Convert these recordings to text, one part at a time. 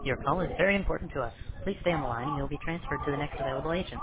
Your call is very important to us. Please stay on the line and you'll be transferred to the next available agent.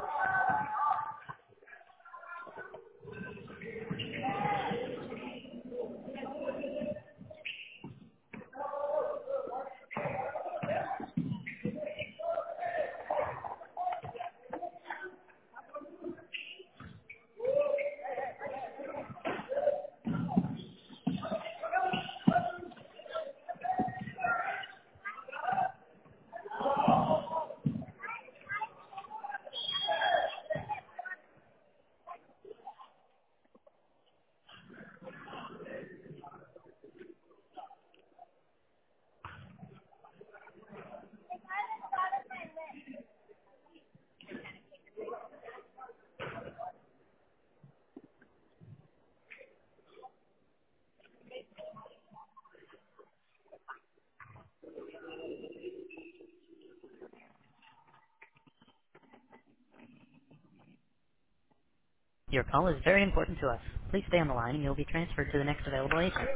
Your call is very important to us. Please stay on the line and you'll be transferred to the next available agent.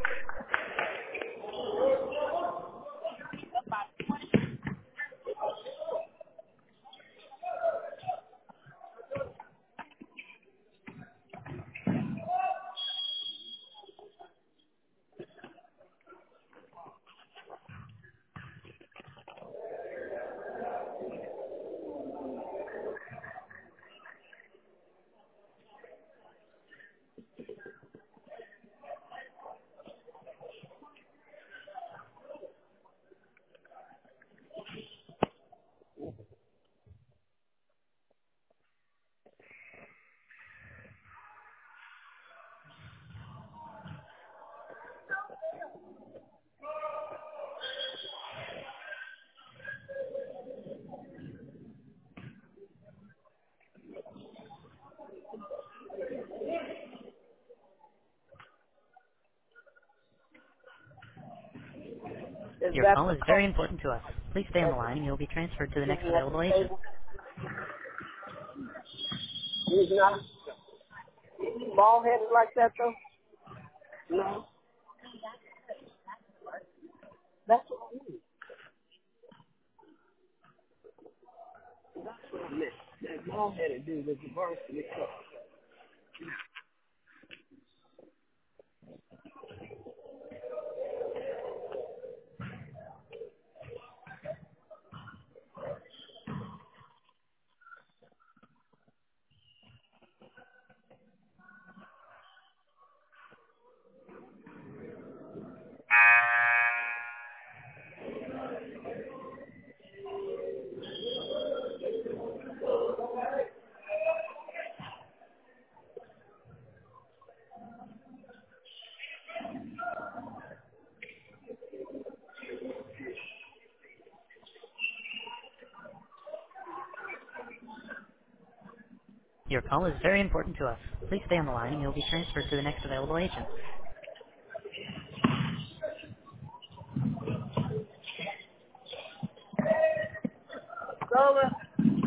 Is Your that call the is very coach? important to us. Please stay on the That's line and you'll be transferred to the next sitting at the available agent. table? He's not bald headed like that though? No. That's what I mean. That's what I meant. That bald headed dude is the varsity coach. Your call is very important to us. Please stay on the line and you'll be transferred to the next available agent. Sola,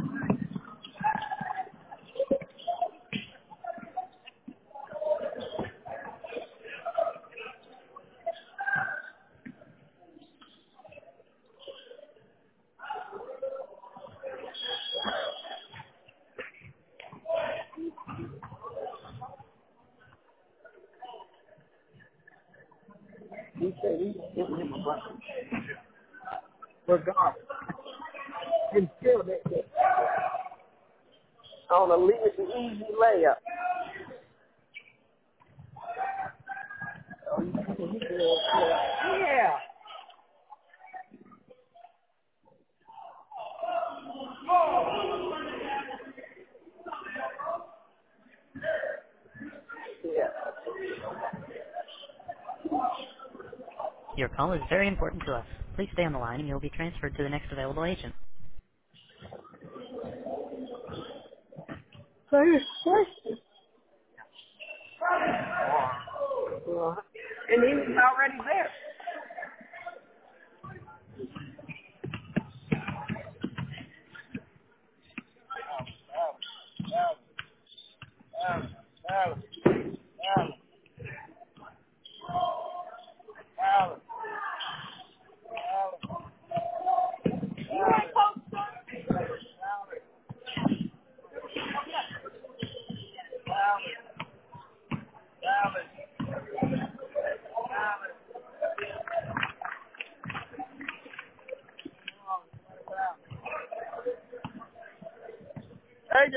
he said he's giving him a blessing. Regardless. And still they on a easy layup. Yeah. Yeah. Your call is very important to us. Please stay on the line and you'll be transferred to the next available agent. So you're question. And he was already there.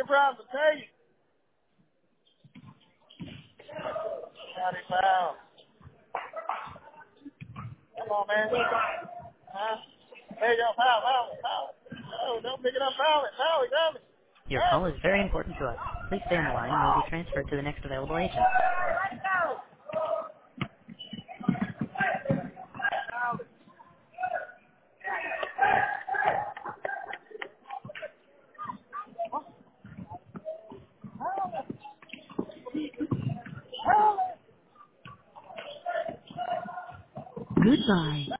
trying to tell you. Howdy, foul. Come on, man. Huh? There you go. Foul. Oh, don't pick it up. Foul it. Got it. Your call is very important to us. Please stay on the line and you will be transferred to the next available agent. Goodbye.